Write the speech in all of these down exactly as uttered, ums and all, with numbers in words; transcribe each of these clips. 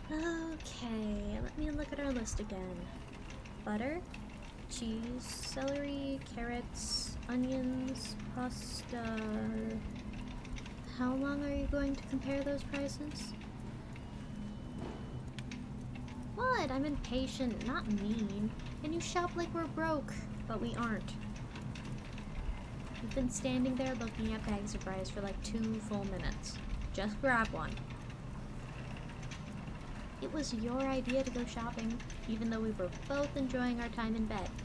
Okay, let me look at our list again. Butter, cheese, celery, carrots, onions, pasta. How long are you going to compare those prices? What? I'm impatient, not mean. And you shop like we're broke, but we aren't. We've been standing there looking at bags of rice for like two full minutes. Just grab one. It was your idea to go shopping, even though we were both enjoying our time in bed.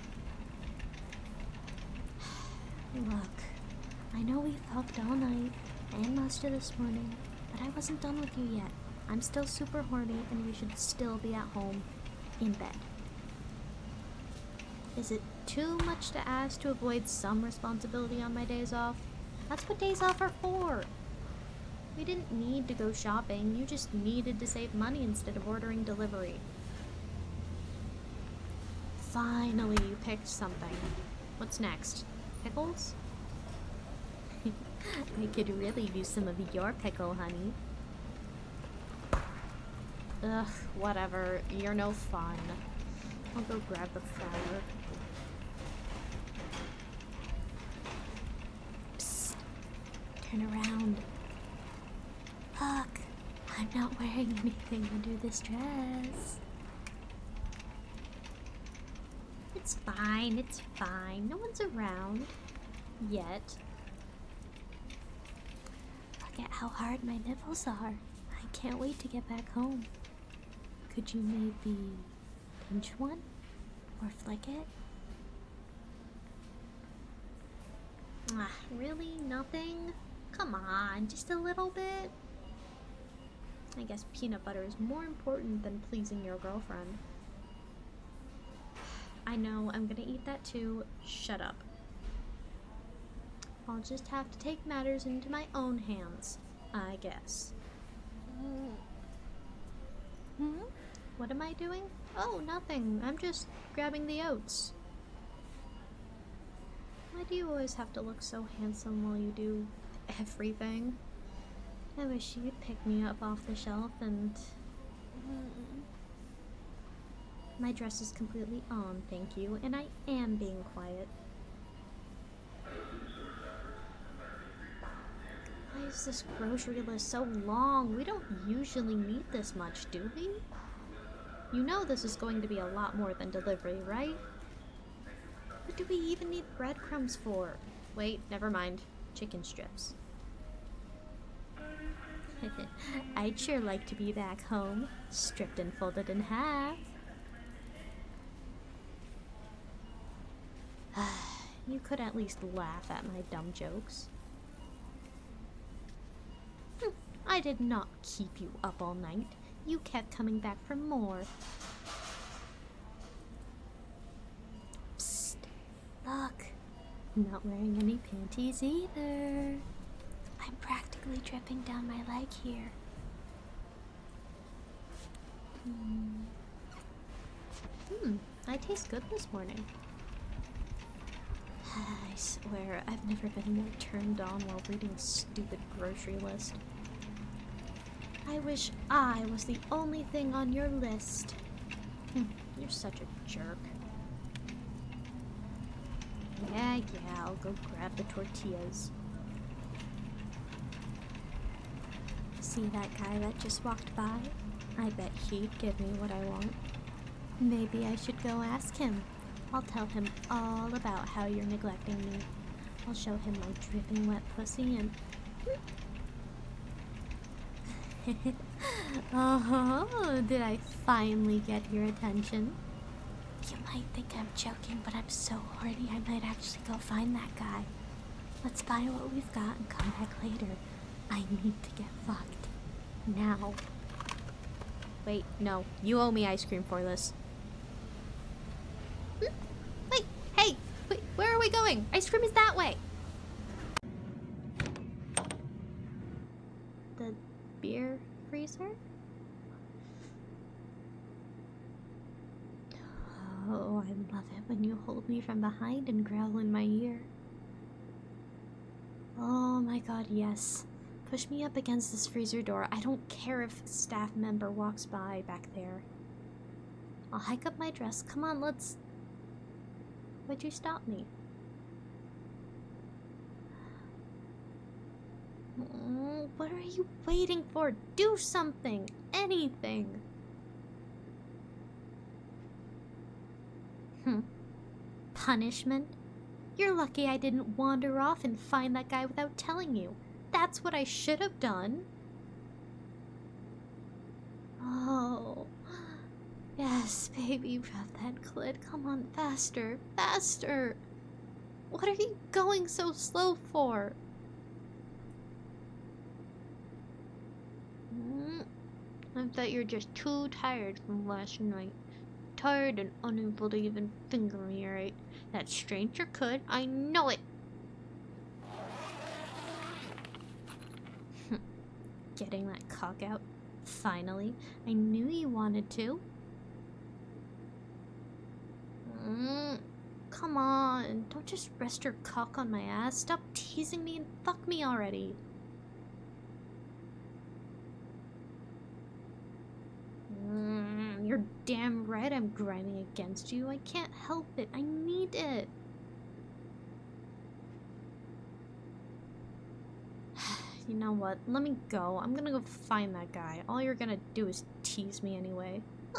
Look, I know we fucked all night and most of this morning, but I wasn't done with you yet. I'm still super horny and we should still be at home, in bed. Is it too much to ask to avoid some responsibility on my days off? That's what days off are for. We didn't need to go shopping, you just needed to save money instead of ordering delivery. Finally, you picked something. What's next? Pickles? I could really use some of your pickle, honey. Ugh, whatever. You're no fun. I'll go grab the flour. Psst. Turn around. Look, I'm not wearing anything under this dress. It's fine, it's fine. No one's around. Yet. Look at how hard my nipples are. I can't wait to get back home. Could you maybe pinch one? Or flick it? Ah, really? Nothing? Come on, just a little bit? I guess peanut butter is more important than pleasing your girlfriend. I know, I'm gonna eat that too. Shut up. I'll just have to take matters into my own hands, I guess. Hmm? What am I doing? Oh, nothing. I'm just grabbing the oats. Why do you always have to look so handsome while you do everything? I wish you'd pick me up off the shelf and... My dress is completely on, thank you, and I am being quiet. Why is this grocery list so long? We don't usually need this much, do we? You know this is going to be a lot more than delivery, right? What do we even need breadcrumbs for? Wait, never mind. Chicken strips. I'd sure like to be back home, stripped and folded in half. You could at least laugh at my dumb jokes. Hm, I did not keep you up all night. You kept coming back for more. Psst. Look. I'm not wearing any panties either. I'm practically dripping down my leg here. Hmm. Hmm, I taste good this morning. I swear, I've never been more turned on while reading a stupid grocery list. I wish I was the only thing on your list. Hm, you're such a jerk. Yeah, yeah, I'll go grab the tortillas. See that guy that just walked by? I bet he'd give me what I want. Maybe I should go ask him. I'll tell him all about how you're neglecting me. I'll show him my dripping wet pussy and... Oh, did I finally get your attention? You might think I'm joking, but I'm so horny I might actually go find that guy. Let's buy what we've got and come back later. I need to get fucked. Now. Wait, no. You owe me ice cream for this. Hmm? Wait, hey! Wait, where are we going? Ice cream is that way! The beer freezer? Oh, I love it when you hold me from behind and growl in my ear. Oh my god, yes. Push me up against this freezer door. I don't care if a staff member walks by back there. I'll hike up my dress. Come on, let's... Why'd you stop me? Oh, what are you waiting for? Do something! Anything! Hmm. Punishment? You're lucky I didn't wander off and find that guy without telling you. That's what I should have done. Oh. Yes, baby, rub that clit. Come on, faster, faster. What are you going so slow for? Mm. I bet you're just too tired from last night. Tired and unable to even finger me right. That stranger could. I know it. Getting that cock out. Finally. I knew you wanted to. Mm, come on. Don't just rest your cock on my ass. Stop teasing me and fuck me already. Mm, you're damn right I'm grinding against you. I can't help it. I need it. You know what? Let me go. I'm gonna go find that guy. All you're gonna do is tease me anyway.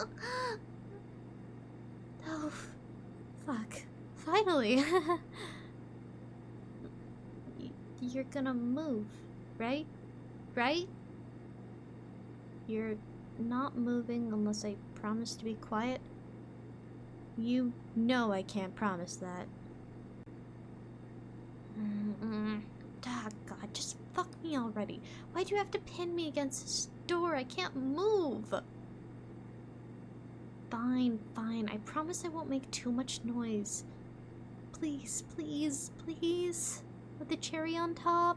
Oh, fuck. Finally. You're gonna move, right? Right? You're not moving unless I promise to be quiet. You know I can't promise that. Mm-mm. Ah, God, just fuck me already. Why'd you have to pin me against this door? I can't move. Fine, fine. I promise I won't make too much noise. Please, please, please. With the cherry on top.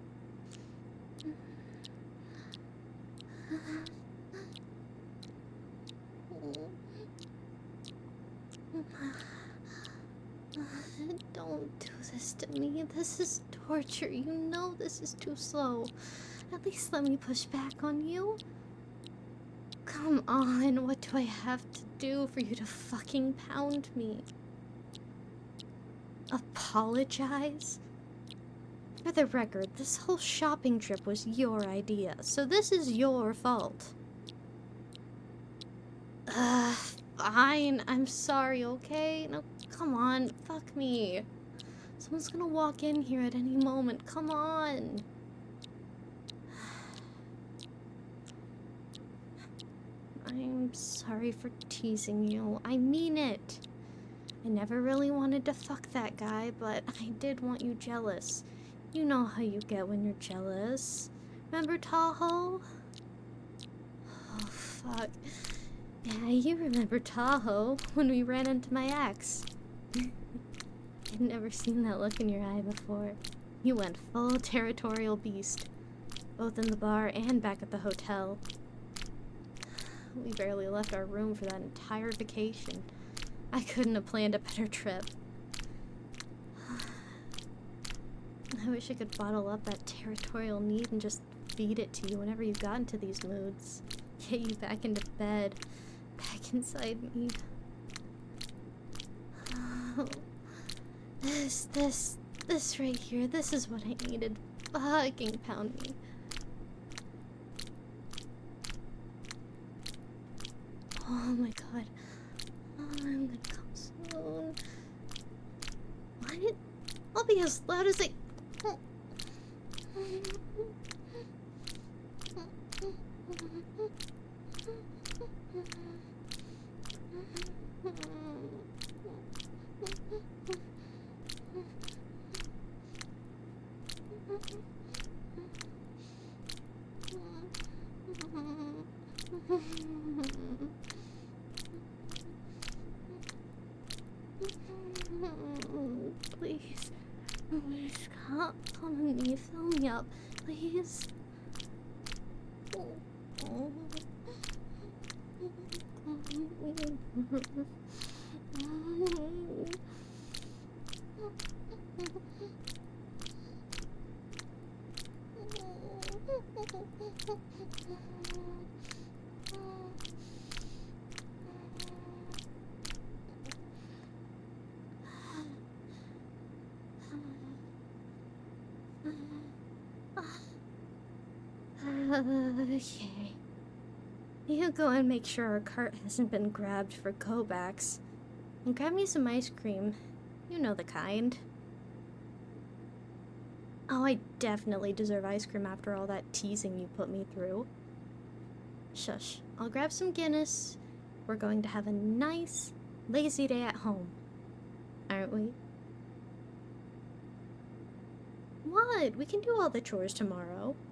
Don't do this to me. This is torture. You know this is too slow. At least let me push back on you. Come on, what do I have to do for you to fucking pound me? Apologize? For the record, this whole shopping trip was your idea, so this is your fault. Ugh, fine. I'm sorry, okay? No, come on, fuck me. Someone's gonna walk in here at any moment. Come on. I'm sorry for teasing you. I mean it. I never really wanted to fuck that guy, but I did want you jealous. You know how you get when you're jealous. Remember Tahoe? Oh, fuck. Yeah, you remember Tahoe, when we ran into my ex. I'd never seen that look in your eye before. You went full territorial beast. Both in the bar and back at the hotel. We barely left our room for that entire vacation. I couldn't have planned a better trip. I wish I could bottle up that territorial need and just feed it to you whenever you got into these moods. Get you back into bed. Back inside me. Oh, this, this, this right here. This is what I needed. Fucking pound me. Oh my god. Oh, I'm gonna come soon. Why did... I'll be as loud as I... Please. Please, come on me. Fill me up. Please. Okay. You go and make sure our cart hasn't been grabbed for Kovacs. And grab me some ice cream. You know the kind. Oh, I definitely deserve ice cream after all that teasing you put me through. Shush. I'll grab some Guinness. We're going to have a nice, lazy day at home. Aren't we? What? We can do all the chores tomorrow.